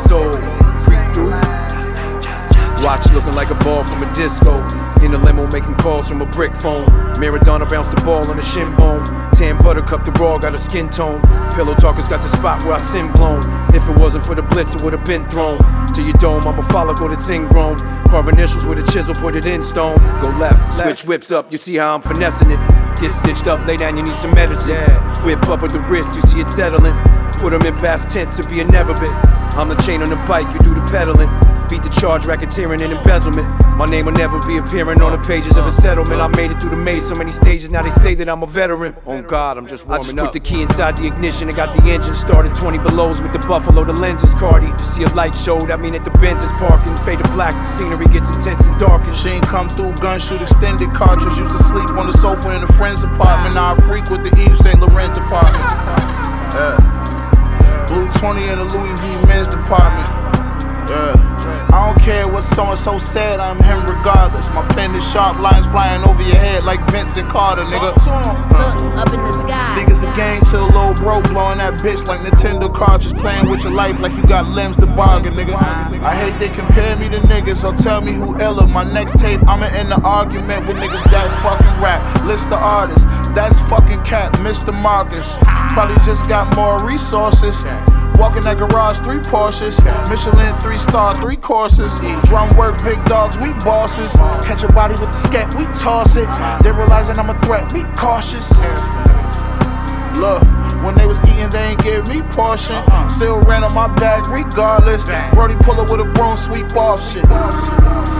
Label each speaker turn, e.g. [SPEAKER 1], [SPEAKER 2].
[SPEAKER 1] soul. Creep through. Watch looking like a ball from a disco. In a limo making calls from a brick phone. Maradona bounced the ball on a shin bone. Tan buttercup, the raw got a skin tone. Pillow talkers got the spot where I sin blown. If it wasn't for the blitz, it would've been thrown to your dome. I'm a follicle that's ingrown. Carve initials with a chisel, put it in stone. Go left, switch whips up, you see how I'm finessing it. Get stitched up, lay down, you need some medicine. Whip up at the wrist, you see it settling. Put them in past tense to be a never bit. I'm the chain on the bike, you do the pedaling. Beat the charge, racketeering and embezzlement. My name will never be appearing on the pages of a settlement. I made it through the maze so many stages, now they say that I'm a veteran. Oh God, I'm just warming up. I just put the key inside the ignition and got the engine started. 20 belows with the Buffalo, the lenses Cardi. You see a light show, that mean that the Benz is parking. Faded black, the scenery gets intense and darkened.
[SPEAKER 2] She ain't come through, gun shoot, extended cartridge. Used to sleep on the sofa in a friend's apartment. Now I freak with the Yves Saint Laurent department. Blue 20 in the Louis V men's department. I don't care what so-and-so said, I'm him regardless. My pen is sharp, lines flying over your head like Vincent Carter, nigga.
[SPEAKER 3] Look up in the sky.
[SPEAKER 2] Think it's a game till little bro blowing that bitch like Nintendo cartridge. Playing with your life like you got limbs to bargain, nigga. I hate they compare me to niggas, so tell me who iller. My next tape, I'ma end the argument with niggas that fucking rap. List the artists, that's fucking Cap, Mr. Marcus. Probably just got more resources. Walking that garage, 3 Porsches. Michelin 3-star, 3 courses. Drum work, big dogs, we bosses. Catch your body with the scat, we toss it. They realizing I'm a threat, be cautious. Look, when they was eating, they ain't give me portion. Still ran on my bag regardless. Brody pull up with a broom, sweep off shit.